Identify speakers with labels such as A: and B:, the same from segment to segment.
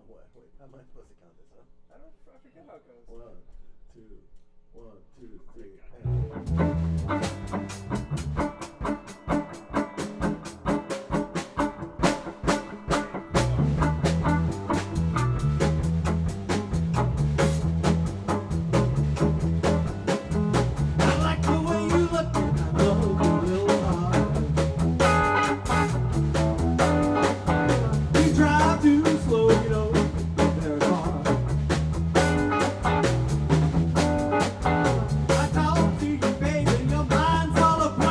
A: what? Wait, how am I supposed to count this, huh?
B: I forget how it goes.
A: 1, 2, 1, 2, 3. I like the way you look, and I love you real hard. You drive too slow, you know, very far. I talk to you, baby, your mind's all up.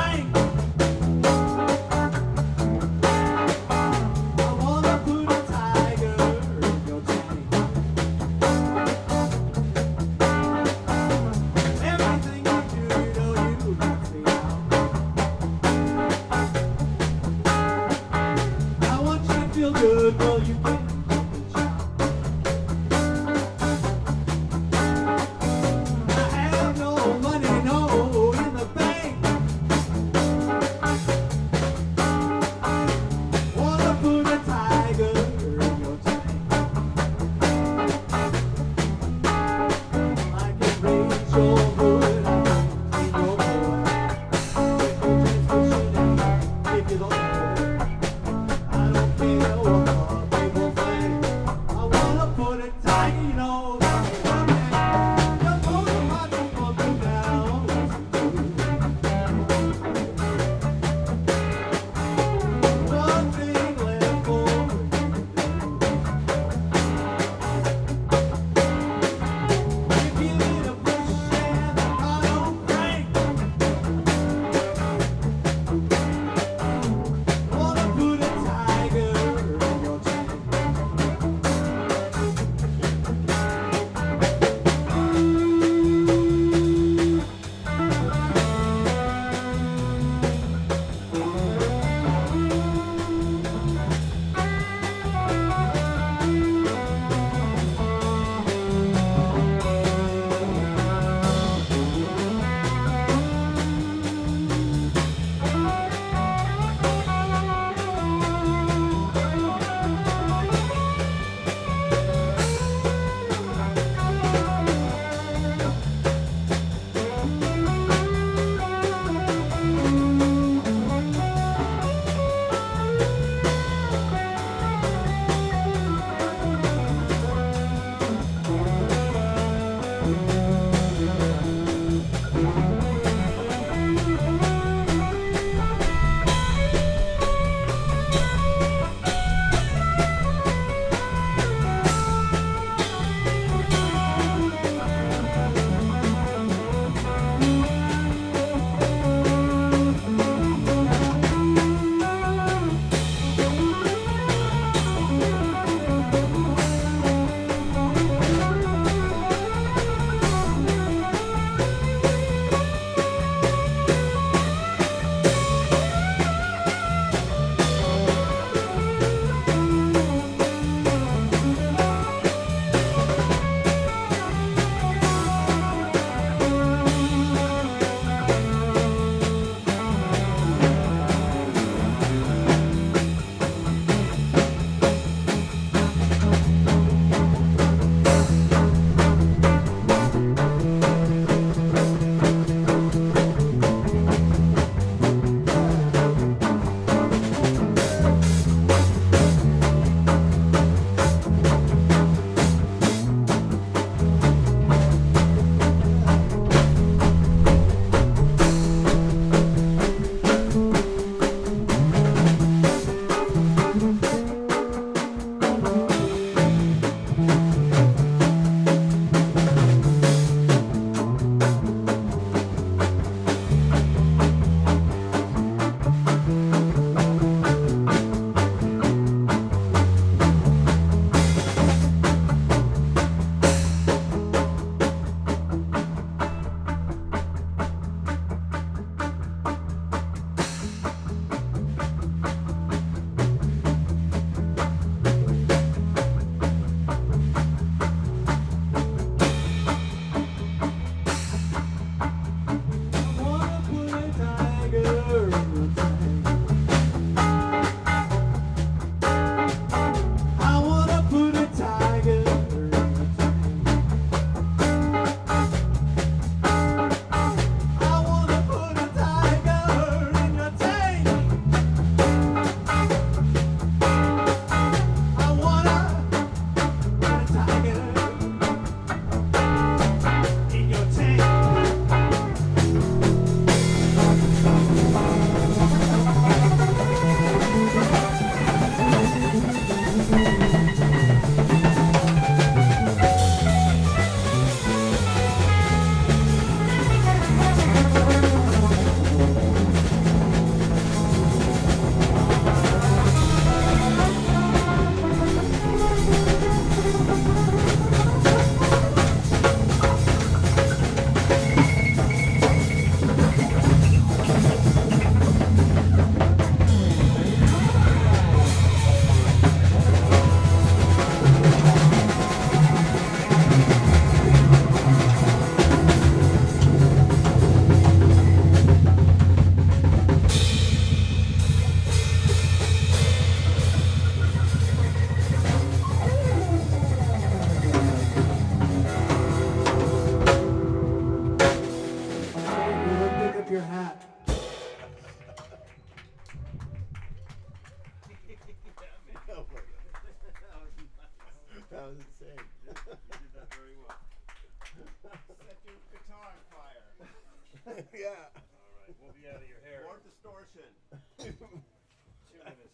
C: does it say?
D: You did that very well.
B: Set your guitar on fire.
C: Yeah.
D: All right, we'll be out of your hair.
B: More distortion.
D: 2 minutes